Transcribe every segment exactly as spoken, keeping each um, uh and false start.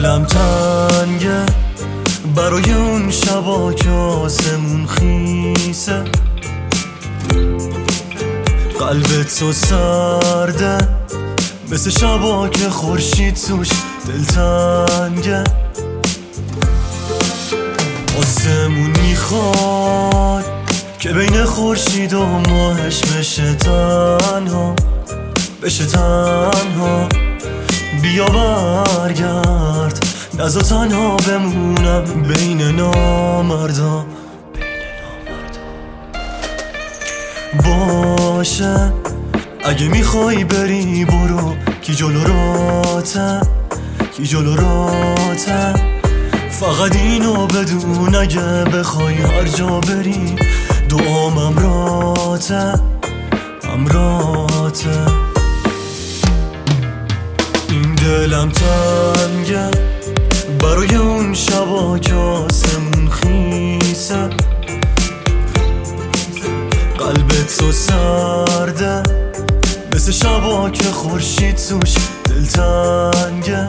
دلم تنگه برای اون شبا که آسمون خیسه، قلبت تو سرده مثل شبا که خورشید توش دلتنگه. آسمون میخواد که بین خورشید و ماهش بشه تنها، بشه تنها. بیا برگرد نزا تنها بمونم بین نامردا، باشه اگه میخوای بری برو، کی جلو راته، کی جلو راته. فقط اینو بدون اگه بخوای هر جا بری دعام امراته، امراته. این دلم تنگه برای اون شبا که آسمون خیسه، قلبت تو سرده مثل شبا که خورشید توش دلتنگه.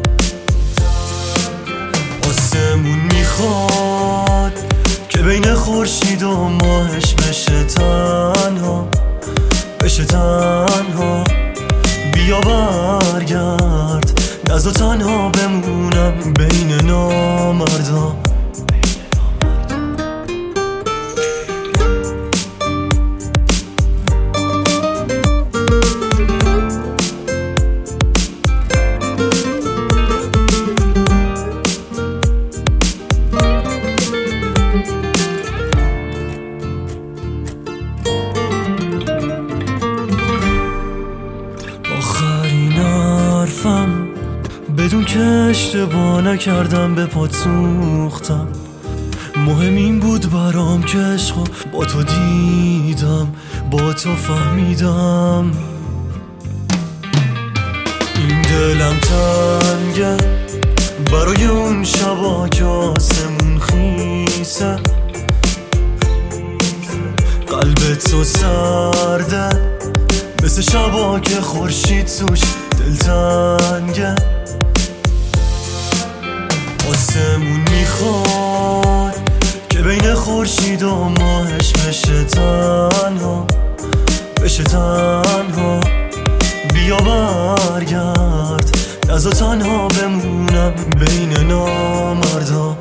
آسمون میخواد که بین خورشید و ماهش بشه تنها، بشه تنها. بیا برگرد نزا تنها بمونم بین نامردا. آخرین حرفم بدون که اشتباه نکردم به پات سوختم. مهم این بود برام که عشقو با تو دیدم، با تو فهمیدم. این دلم تنگه برای اون شبا که آسمون خیسه، قلبت تو سرده مثل شبا که خورشید توش دلتنگه. آسمون میخواد که بین خورشید و ماهش بشه تنها، بشه تنها. بیا برگرد نزا تنها بمونم بین نامردا.